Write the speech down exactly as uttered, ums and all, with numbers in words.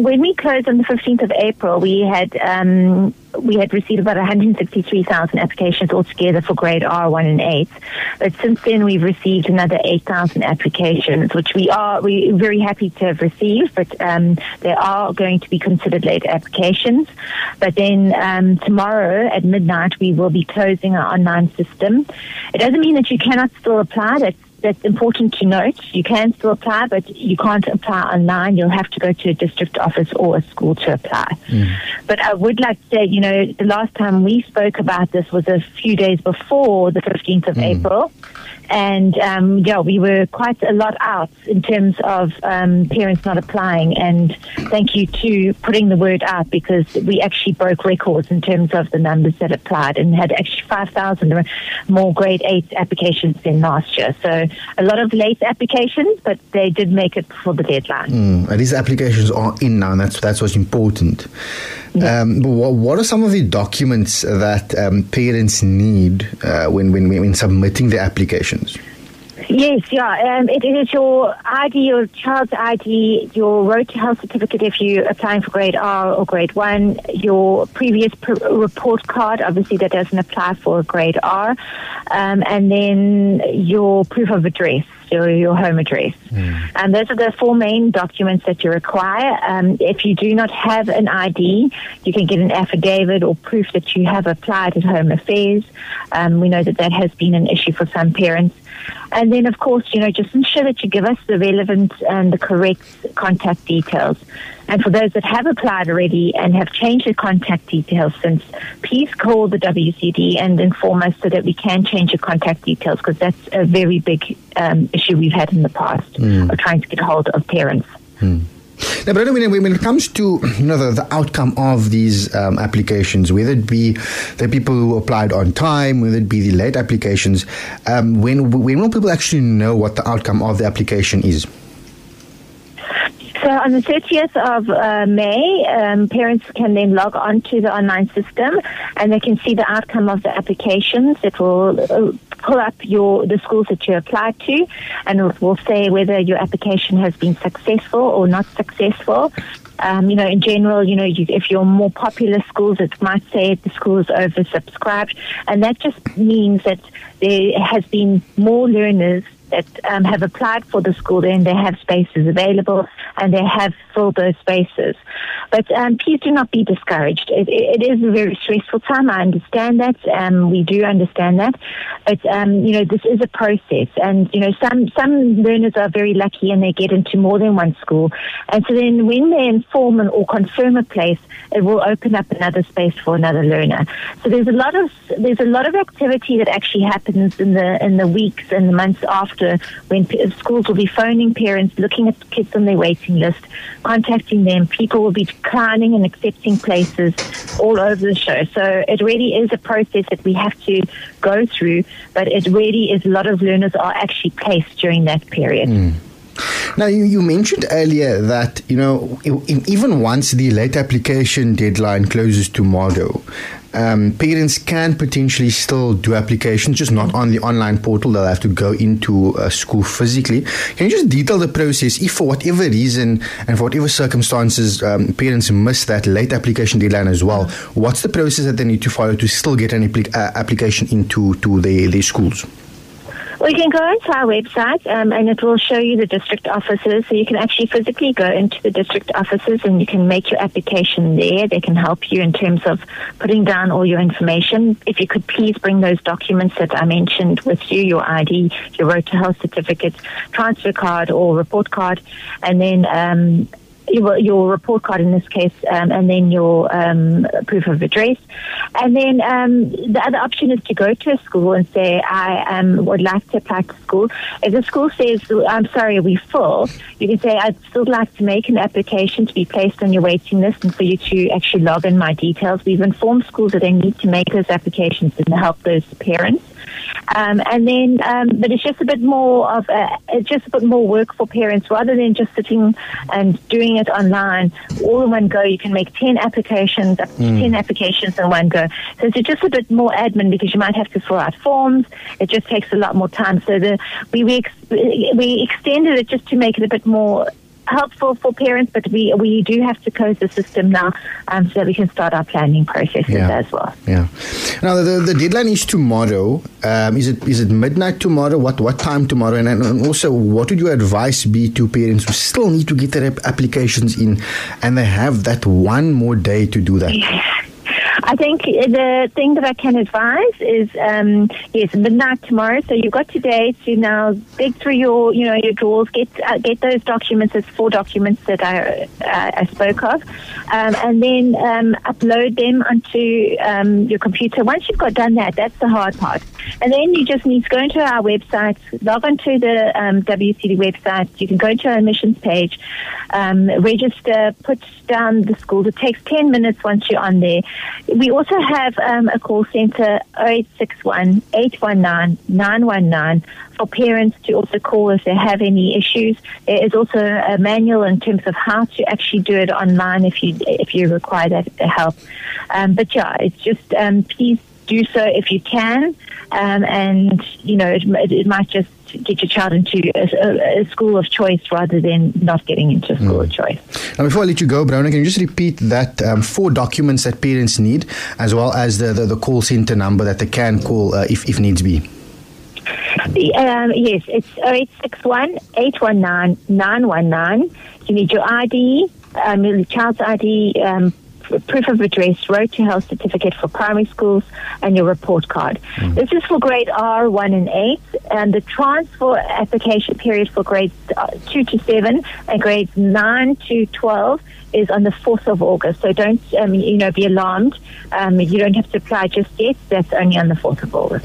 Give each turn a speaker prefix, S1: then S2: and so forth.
S1: when we closed on the fifteenth of April, we had um, we had received about one hundred sixty-three thousand applications altogether for grade R one and eight. But since then, we've received another eight thousand applications, which we are we very happy to have received. But um, they are going to be considered late applications. But then um, tomorrow at midnight, we will be closing our online system. It doesn't mean that you cannot still apply. That's That's important to note. You can still apply, but you can't apply online. You'll have to go to a district office or a school to apply. Mm. But I would like to say, you know, the last time we spoke about this was a few days before the fifteenth of mm. April. And, um, yeah, we were quite a lot out in terms of um, parents not applying. And thank you to putting the word out, because we actually broke records in terms of the numbers that applied and had actually five thousand more grade eight applications than last year. So a lot of late applications, but they did make it for the deadline.
S2: Mm, and these applications are in now, and that's, that's what's important. Yeah. Um, what, what are some of the documents that um, parents need uh, when, when, when submitting their applications?
S1: Yes, yeah. Um, it, it is your I D, your child's I D, your Road to Health certificate if you're applying for grade R or grade one, your previous pr- report card, obviously that doesn't apply for grade R, um, and then your proof of address, your, your home address. Mm. And those are the four main documents that you require. Um, if you do not have an I D, you can get an affidavit or proof that you have applied at Home Affairs. Um, we know that that has been an issue for some parents. And then, of course, you know, just ensure that you give us the relevant and the correct contact details. And for those that have applied already and have changed their contact details since, please call the W C D and inform us so that we can change your contact details, because that's a very big um, issue we've had in the past mm. of trying to get hold of parents.
S2: Mm. Now, but I mean, when it comes to, you know, the, the outcome of these um, applications, whether it be the people who applied on time, whether it be the late applications, um, when when will people actually know what the outcome of the application is?
S1: So on the thirtieth of uh, May, um, parents can then log on to the online system and they can see the outcome of the applications. It will uh, pull up your the schools that you applied to, and it will say whether your application has been successful or not successful. Um, you know, in general, you know, you, if you're more popular schools, it might say the school is oversubscribed, and that just means that there has been more learners that um, have applied for the school, then they have spaces available and they have filled those spaces. But um, please do not be discouraged. It, it is a very stressful time. I understand that. Um, we do understand that. But, um, you know, this is a process. And, you know, some, some learners are very lucky and they get into more than one school. And so then when they inform or confirm a place, it will open up another space for another learner. So there's a lot of there's a lot of activity that actually happens in the in the weeks and the months after, when p- schools will be phoning parents, looking at kids on their waiting list, contacting them. People will be declining and accepting places all over the show. So it really is a process that we have to go through, but it really is a lot of learners are actually placed during that period. Mm.
S2: Now, you, you mentioned earlier that, you know, even once the late application deadline closes tomorrow, um, parents can potentially still do applications, just not on the online portal. They'll have to go into a school physically. Can you just detail the process if for whatever reason and for whatever circumstances um, parents miss that late application deadline as well? What's the process that they need to follow to still get an applic- uh, application into to their, their schools?
S1: Well, you can go into our website um, and it will show you the district offices. So you can actually physically go into the district offices and you can make your application there. They can help you in terms of putting down all your information. If you could please bring those documents that I mentioned with you, your I D, your Road to Health certificate, transfer card or report card, and then um, your, your report card in this case, um, and then your um, proof of address. And then um, the other option is to go to a school and say, I um, would like to apply to school. If the school says, I'm sorry, we're full, you can say, I'd still like to make an application to be placed on your waiting list and for you to actually log in my details. We've informed schools that they need to make those applications and help those parents. Um, and then, um, but it's just a bit more of a, it's just a bit more work for parents rather than just sitting and doing it online all in one go. You can make ten applications, up to mm. ten applications in one go. So it's just a bit more admin because you might have to fill out forms. It just takes a lot more time. So the we we, ex, we extended it just to make it a bit more helpful for parents, but we we do have to close the system now um, so that we can start our planning processes
S2: yeah.
S1: as well.
S2: Yeah. Now the, the deadline is tomorrow. Um, is it is it midnight tomorrow? What what time tomorrow? And, and also, what would your advice be to parents who still need to get their applications in, and they have that one more day to do that?
S1: Yeah. I think the thing that I can advise is, um, yes, midnight tomorrow. So you've got today to now dig through your, you know, your drawers, get uh, get those documents. It's four documents that I uh, I spoke of, um, and then um, upload them onto um, your computer. Once you've got done that, that's the hard part. And then you just need to go into our website, log onto the um, W C D website. You can go into our admissions page, um, register, put down the schools. It takes ten minutes once you're on there. We also have um, a call centre, oh eight six one, eight one nine, nine one nine, for parents to also call if they have any issues. There is also a manual in terms of how to actually do it online if you if you require that help. Um, but yeah, it's just um, please do so if you can, um, and you know it, it might just get your child into a, a school of choice rather than not getting into a school mm. of choice.
S2: Now, before I let you go, Bronagh, can you just repeat that um, four documents that parents need, as well as the, the, the call centre number that they can call uh, if, if needs be?
S1: The, um, yes, it's oh eight six one, eight one nine, nine one nine. You need your I D, um, your child's I D, um, proof of address, road to health certificate for primary schools, and your report card. Mm. This is for grade R one and eight, and the transfer application period for grades two to seven and grades nine to twelve is on the fourth of August. So don't, um, you know, be alarmed. Um, you don't have to apply just yet. That's only on the fourth of August.